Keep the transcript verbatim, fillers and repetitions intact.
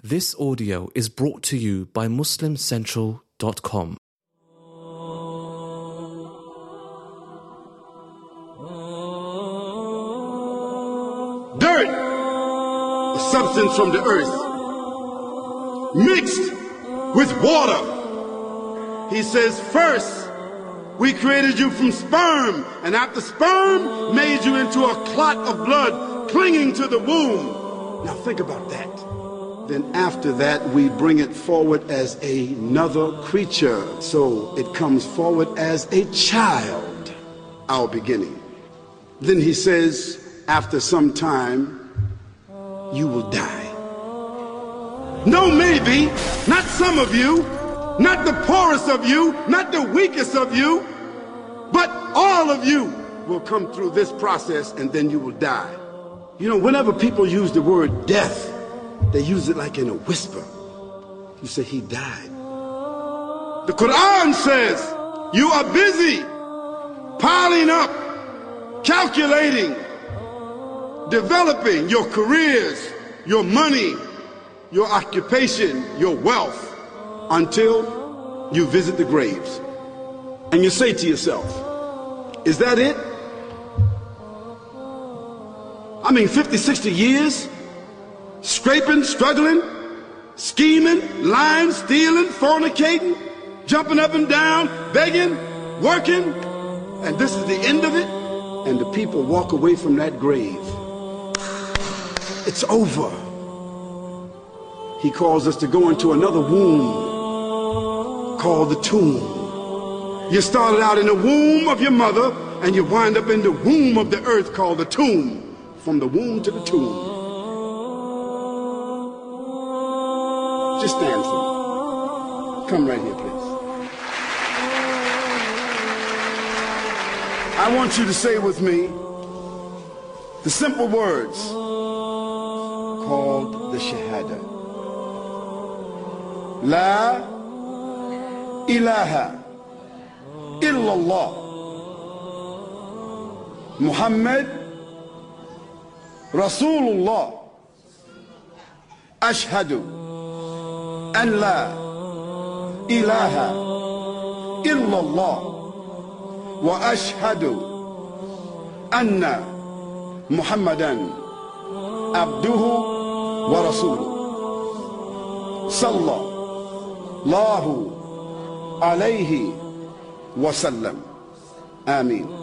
This audio is brought to you by Muslim Central dot com. Dirt, a substance from the earth, mixed with water. He says, first, we created you from sperm, and after sperm, made you into a clot of blood clinging to the womb. Now think about that. Then after that, we bring it forward as another creature. So it comes forward as a child, our beginning. Then he says, after some time, you will die. No, maybe, not some of you, not the poorest of you, not the weakest of you, but all of you will come through this process and then you will die. You know, whenever people use the word death, they use it like in a whisper. You say, he died. The Quran says, you are busy piling up, calculating, developing your careers, your money, your occupation, your wealth, until you visit the graves. And you say to yourself, is that it? I mean, fifty, sixty years, scraping, struggling, scheming, lying, stealing, fornicating, jumping up and down, begging, working, and this is the end of it? And the people walk away from that grave. It's over. He calls us to go into another womb called the tomb. You started out in the womb of your mother and you wind up in the womb of the earth called the tomb. From the womb to the tomb. Just stand for me. Come right here, please. I want you to say with me the simple words called the Shahada. La ilaha illallah Muhammad Rasulullah. Ashhadu an la ilaha illallah wa ashhadu anna Muhammadan abduhu wa rasuluhu. Sallallahu alayhi wa sallam. Ameen.